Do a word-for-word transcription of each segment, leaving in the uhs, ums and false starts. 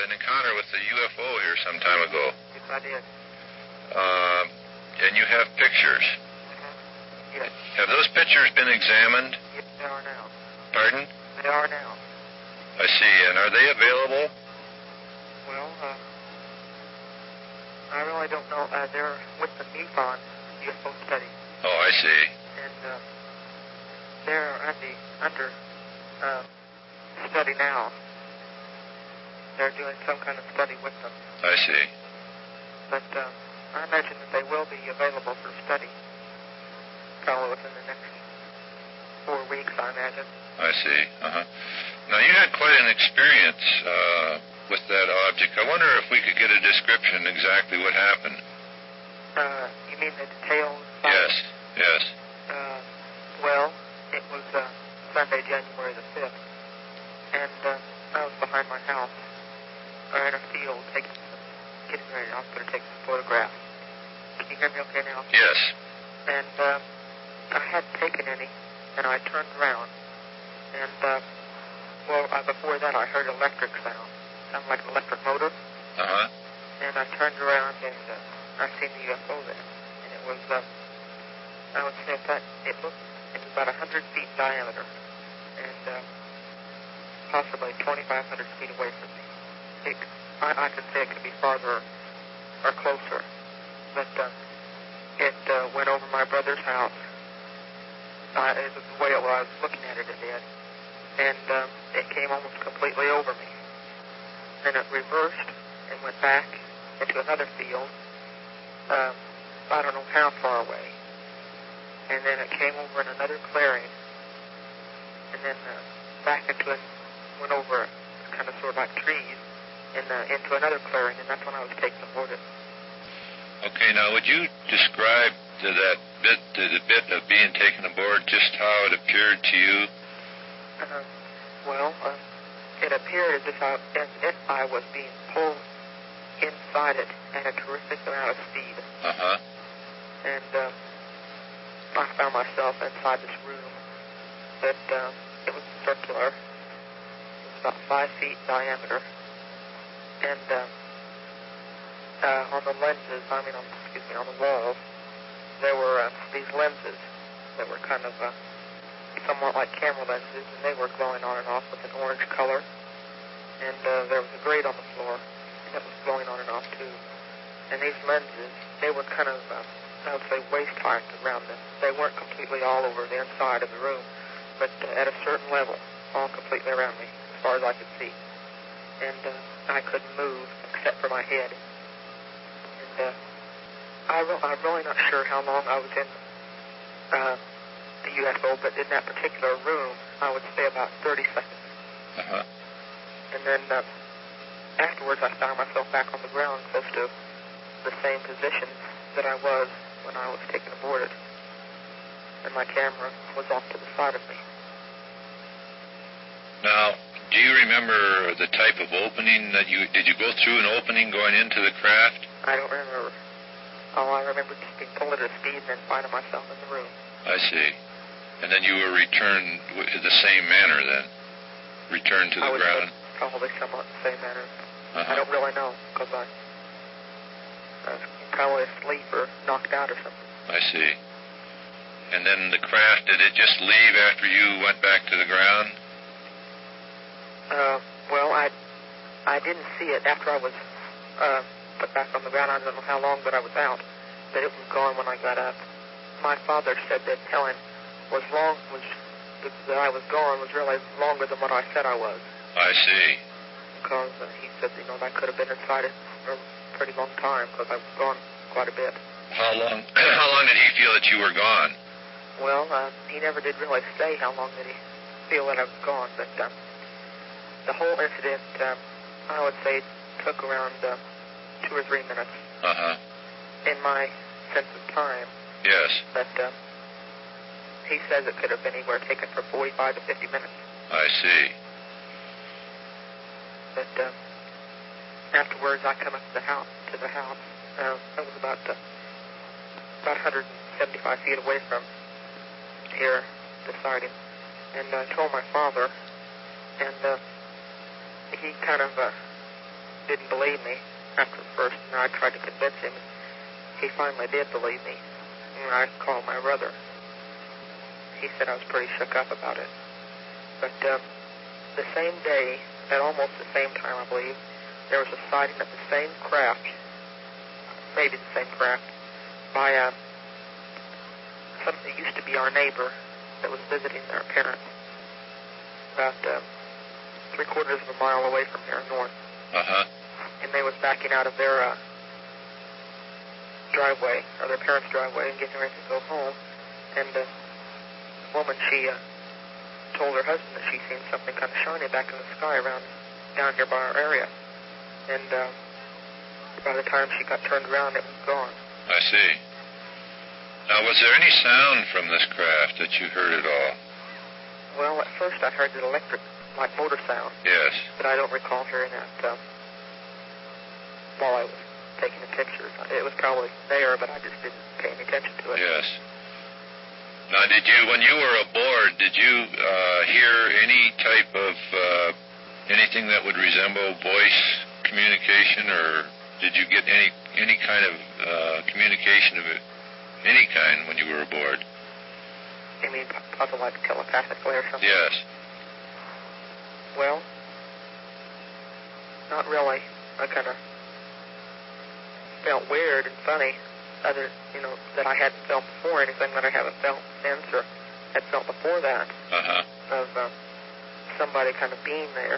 an encounter with the U F O here some time ago. Yes, I did. Uh, and you have pictures. Mm-hmm. Yes. Have those pictures been examined? Yes, they are now. Pardon? They are now. I see. And are they available? Well, uh, I really don't know. Uh, they're with the MUFON U F O study. Oh, I see. And uh, they're under, under uh, study now. They're doing some kind of study with them. I see. But uh, I imagine that they will be available for study probably within the next four weeks, I imagine. I see. Uh-huh. Now, you had quite an experience uh, with that object. I wonder if we could get a description exactly what happened. Uh, you mean the details? Yes, yes. Uh, well, it was uh, Sunday, January the fifth, and uh, I was behind my house, or in a field, taking some, getting ready. I was going to take some photographs. Can you hear me okay now? Yes. And uh, I hadn't taken any, and I turned around, and uh, well, uh, before that I heard electric sound, sounded like an electric motor. Uh-huh. And I turned around, and uh, I seen the U F O there, and it was, uh, I would say that it looked, it was about one hundred feet diameter, and uh, possibly twenty-five hundred feet away from me. It, I, I could say it could be farther or closer, but uh, it uh, went over my brother's house. Uh, it was the way it was looking at it, it did, and um, it came almost completely over me. Then it reversed and went back into another field, um, I don't know how far away. And then it came over in another clearing, and then uh, back into it, went over kind of sort of like trees, and uh, into another clearing, and that's when I was taken aboard it. Okay, now would you describe to that bit, to the bit of being taken aboard, just how it appeared to you? Uh, well, uh, it appeared as if I, as if I was being pulled inside it at a terrific amount of speed. Uh-huh. And uh, I found myself inside this room that uh, it was circular. It was about five feet diameter. And uh, uh, on the lenses, I mean, on, excuse me, on the walls, there were uh, these lenses that were kind of uh, somewhat like camera lenses, and they were glowing on and off with an orange color. And uh, there was a grate on the floor that was glowing on and off, too. And these lenses, they were kind of, uh, I would say, waist-height around them. They weren't completely all over the inside of the room, but uh, at a certain level, all completely around me, as far as I could see. And uh, I couldn't move except for my head. And uh, I re- I'm really not sure how long I was in uh, the U F O, but in that particular room, I would say about thirty seconds. Uh-huh. And then uh, afterwards, I found myself back on the ground close to the same position that I was when I was taken aboard it. And my camera was off to the side of me. Now, do you remember the type of opening that you... Did you go through an opening going into the craft? I don't remember. All I remember just being pulled at a speed and then finding myself in the room. I see. And then you were returned in the same manner then? Returned to the I would ground? say probably somewhat the same manner. Uh-huh. I don't really know, because I, I was probably asleep or knocked out or something. I see. And then the craft, did it just leave after you went back to the ground? Uh, well, I I didn't see it after I was uh, put back on the ground. I don't know how long that I was out, but it was gone when I got up. My father said that Helen was long, was that I was gone was really longer than what I said I was. I see. Because uh, he said, you know, I could have been inside it for a pretty long time because I was gone quite a bit. How long? How long did he feel that you were gone? Well, uh, he never did really say how long did he feel that I was gone, but uh, the whole incident, uh, I would say, took around uh, two or three minutes. Uh-huh. In my sense of time. Yes. But uh, he says it could have been anywhere taken for forty-five to fifty minutes. I see. But uh, afterwards, I come up to the house. To the house, uh, it was about uh, about one hundred seventy-five feet away from here, the sighting, and I uh, told my father, and uh, he kind of uh, didn't believe me after first, and I tried to convince him. He finally did believe me, and I called my brother. He said I was pretty shook up about it. But um, the same day, at almost the same time, I believe, there was a sighting of the same craft, maybe the same craft, by uh, something that used to be our neighbor that was visiting their parents, about uh, three quarters of a mile away from here north. Uh-huh. And they was backing out of their uh, driveway, or their parents' driveway, and getting ready to go home. And uh, the woman, she uh, told her husband that she seen something kind of shiny back in the sky around down here by our area. And uh, by the time she got turned around, it was gone. I see. Now, was there any sound from this craft that you heard at all? Well, at first I heard the electric, like motor sound. Yes. But I don't recall hearing that uh, while I was taking the pictures. It was probably there, but I just didn't pay any attention to it. Yes. Now, did you, when you were aboard, did you uh, hear any type of uh, anything that would resemble voice communication, or did you get any any kind of uh, communication of it, any kind when you were aboard? You mean possibly like telepathically or something? Yes. Well, not really. I kind of felt weird and funny, other, you know, that I hadn't felt before, anything that I haven't felt since or had felt before that, uh-huh. of uh, somebody kind of being there.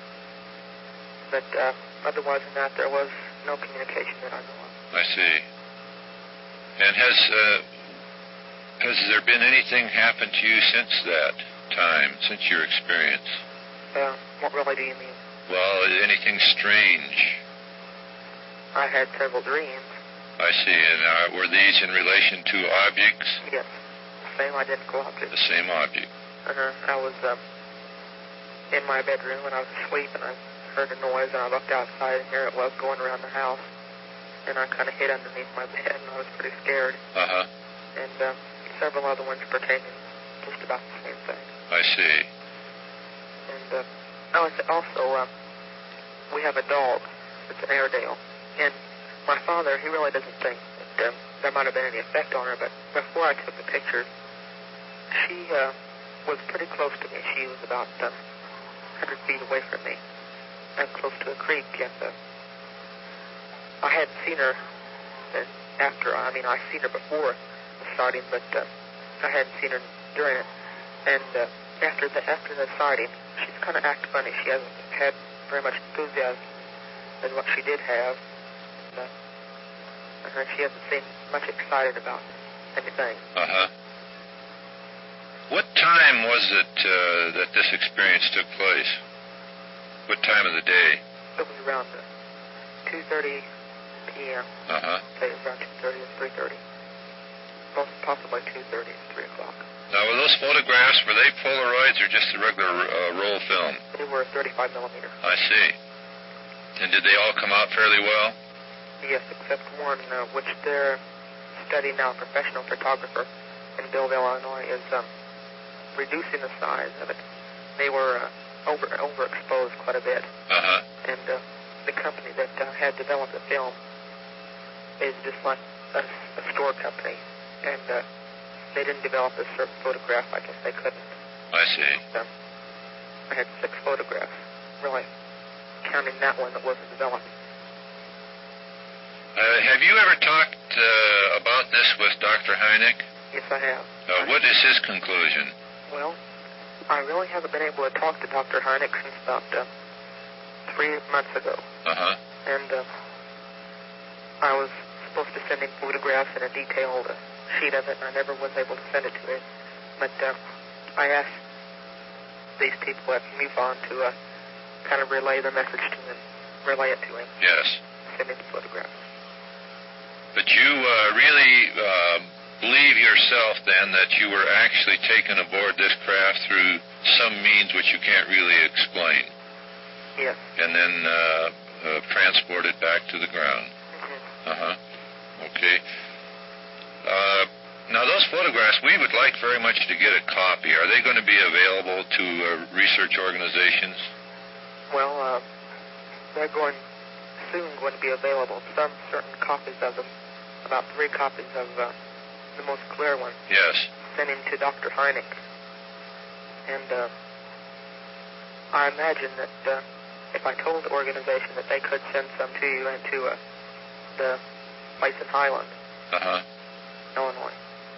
But uh, otherwise than that, there was no communication that I know of. I see. And has uh, has there been anything happen to you since that time, since your experience? Uh, what really do you mean? Well, anything strange? I had several dreams. I see. And uh, were these in relation to objects? Yes. Same identical object. The same object. Uh-huh. I was um, in my bedroom when I was asleep, and I heard a noise, and I looked outside, and here it was going around the house. And I kind of hid underneath my bed, and I was pretty scared. Uh-huh. And um, several other ones pertaining just about the same thing. I see. And uh, also, uh, we have a dog. It's an Airedale. And my father, he really doesn't think that um, there might have been any effect on her, but before I took the pictures, she uh, was pretty close to me. She was about uh, one hundred feet away from me, and close to a creek. And uh, I hadn't seen her and after, I mean, I'd seen her before the sighting, but uh, I hadn't seen her during it. And uh, after the after the sighting, she's kind of acted funny. She hasn't had very much enthusiasm as what she did have. And, uh, and she hasn't seemed much excited about anything. Uh-huh. What time was it uh, that this experience took place? What time of the day? It was around uh, two thirty p.m. Uh-huh. Say it was around two thirty or three thirty. Most possibly two thirty or three o'clock. Now, were those photographs, were they Polaroids or just the regular uh, roll film? They were thirty-five millimeter. I see. And did they all come out fairly well? Yes, except one, uh, which they're studying now, a professional photographer in Billville, Illinois, is um, reducing the size of it. They were uh, over overexposed quite a bit. Uh-huh. And uh, the company that uh, had developed the film is just like a, a store company. And uh, they didn't develop a certain photograph. I guess they couldn't. I see. So I had six photographs, really, counting that one that wasn't developed. Uh, have you ever talked uh, about this with Doctor Hynek? Yes, I have. Uh, what is his conclusion? Well, I really haven't been able to talk to Doctor Hynek since about uh, three months ago. Uh-huh. And uh, I was supposed to send him photographs and a detailed uh, sheet of it, and I never was able to send it to him. But uh, I asked these people at MUFON to uh, kind of relay the message to him, relay it to him. Yes. Send him the photographs. But you uh, really uh, believe yourself, then, that you were actually taken aboard this craft through some means which you can't really explain. Yes. And then uh, uh, transported back to the ground. Mm-hmm. Uh-huh. Okay. Uh, now, those photographs, we would like very much to get a copy. Are they going to be available to uh, research organizations? Well, uh, they're going to be available. Some certain copies of them, about three copies of uh, the most clear one. Yes. Sent in to Doctor Hynek. And uh, I imagine that uh, if I told the organization that they could send some to you and to uh, the place in Highland, uh-huh. Illinois.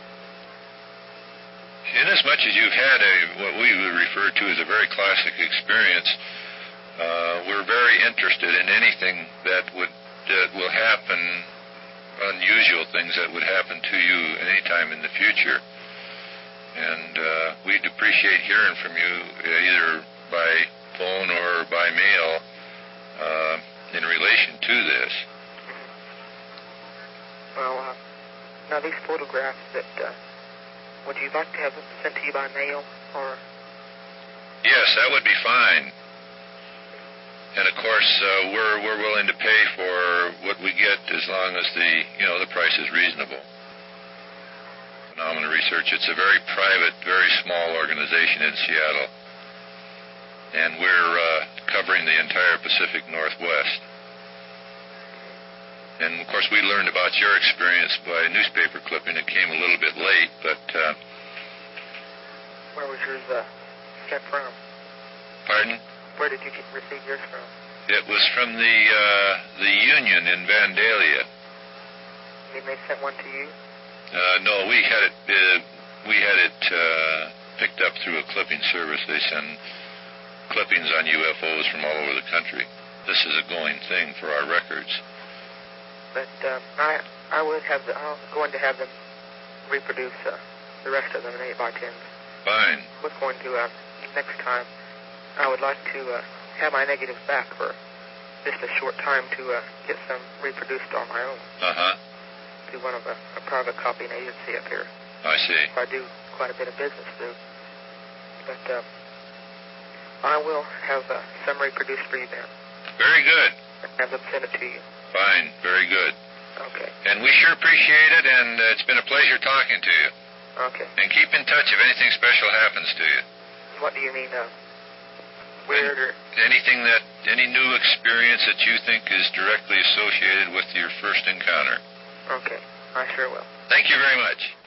Inasmuch as you've had a what we would refer to as a very classic experience, uh, we're very interested in anything that would that will happen, unusual things that would happen to you anytime in the future. And uh, we'd appreciate hearing from you either by phone or by mail uh, in relation to this. Well, uh, now these photographs that, uh, would you like to have them sent to you by mail, or? Yes, that would be fine. And of course, uh, we're we're willing to pay for what we get as long as the you know the price is reasonable. Phenomena Research. It's a very private, very small organization in Seattle, and we're uh, covering the entire Pacific Northwest. And, of course, we learned about your experience by newspaper clipping. It came a little bit late, but... Uh, Where was yours uh, sent from? Pardon? Where did you get, receive yours from? It was from the uh, the Union in Vandalia. And they sent one to you? Uh, no, we had it uh, we had it uh, picked up through a clipping service. They send clippings on U F Os from all over the country. This is a going thing for our records. But um, I I would have the, I'm going to have them reproduce uh, the rest of them in eight by tens. Fine. I was going to, uh, next time, I would like to uh, have my negatives back for just a short time to uh, get some reproduced on my own. Uh-huh. To one of a, a private copying agency up here. I see. I do quite a bit of business through. But uh, I will have uh, some reproduced for you then. Very good. And have them send it to you. Fine. Very good. Okay. And we sure appreciate it, and uh, it's been a pleasure talking to you. Okay. And keep in touch if anything special happens to you. What do you mean, uh, weird or... Anything that, any new experience that you think is directly associated with your first encounter. Okay. I sure will. Thank you very much.